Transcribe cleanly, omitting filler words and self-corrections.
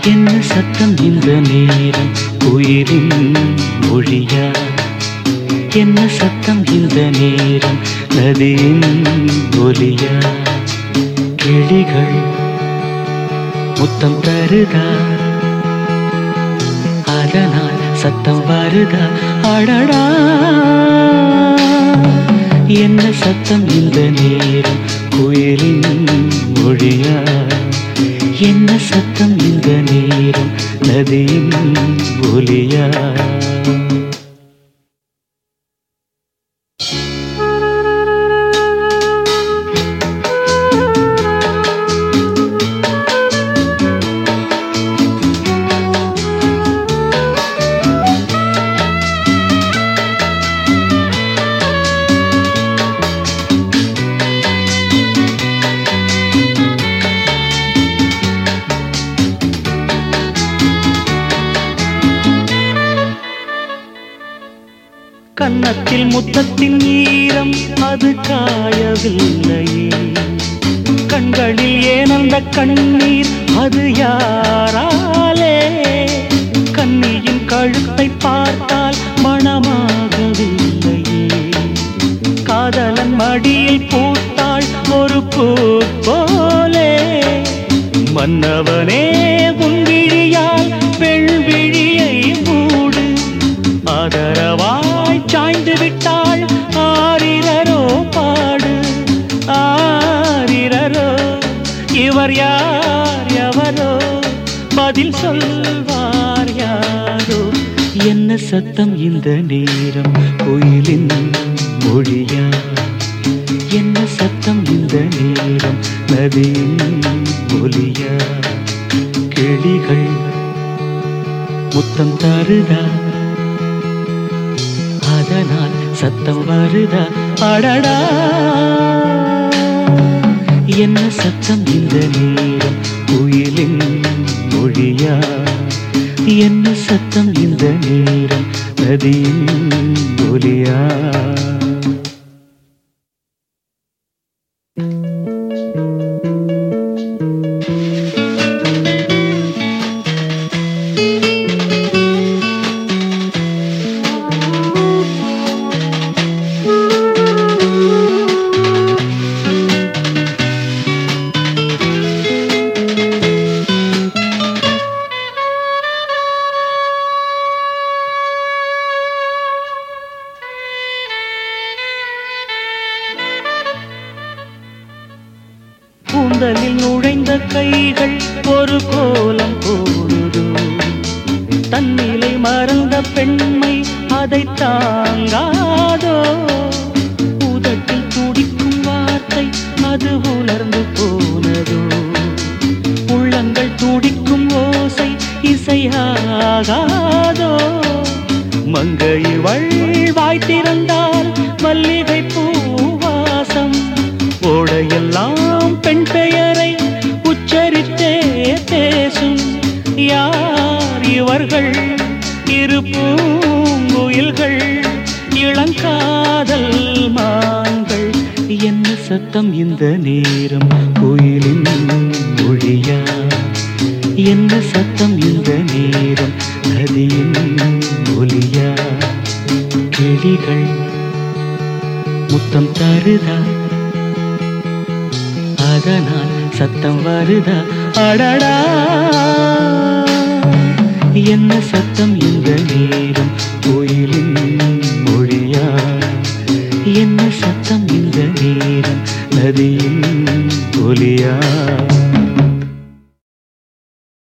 என்ன சத்தம் இந்த நேரம் உயிரின் மொழியா? என்ன சத்தம் இந்த நேரம் நதியின் ஒலியா? கிளிகள் முத்தம் தருதா, அதனால் சத்தம் வருதா? அடடா, என்ன சத்தம் இந்த நேரம் குயிலின் மொழியா? என்ன சத்தம் இந்த நேரம் நதியின் ஒலியா? கன்னத்தில் முத்தத்தின் ஈரம் அது காயவில்லையே, கண்களில் ஏன் அந்த கண்ணீர் அது யாராலே? கண்ணியின் கழுத்தை பார்த்தால் மணமாகவில்லையே, காதலன் மடியில் பூத்தாள் ஒரு பூ போலே. மன்னவனே உன் விழியால் பெண் விழியை மூடு, ஆதரவாய் சாய்ந்து விட்டாள் ஆரிரரோ பாடு. ஆரிரரோ இவர் யார் எவரோ, பதில் சொல்வார் யாரோ? என்ன சத்தம் இந்த நேரம் கோயிலின் மொழியா? என்ன சத்தம் இந்த நேரம் நதியின் ஒலியா? கிளிகள் முத்தம் தருதா, அதனால் சத்தம் வருதா? அடடா, என்ன சத்தம் இந்த நேரம் குயிலின் மொழியா? என்ன சத்தம் இந்த நேரம் நதியின் ஒலியா? கூந்தலில் நுழைந்த கைகள் ஒரு கோலம் போடுதோ, தன்னிலை மறந்த பெண்மை அதை தாங்காதோ? உதட்டில் துடிக்கும் வார்த்தை அது உலர்ந்து போனதோ? உள்ளங்கள் துடிக்கும் ஓசை இசையாகாதோ? மங்கை வாய் திறந்தால் மல்லிகை பூவாசம், ஓடையெல்லாம் பெண் பெயரை உச்சரித்தே பேசும். யார் இவர்கள்? இரு பூங்குயில்கள், இளங்காதல் மான்கள். என்ன சத்தம் இந்த நேரம் கோயிலின் மொழியா? என்ன சத்தம் இந்த நேரம் நதியின் ஒலியா? கிளிகள் முத்தம் தருதா, அதனால் சத்தம் வருதா? அடடா, என்ன சத்தம் இந்த நேரம் கோயிலின் மொழியா? என்ன சத்தம் இந்த நேரம் நதியின் ஒலியா?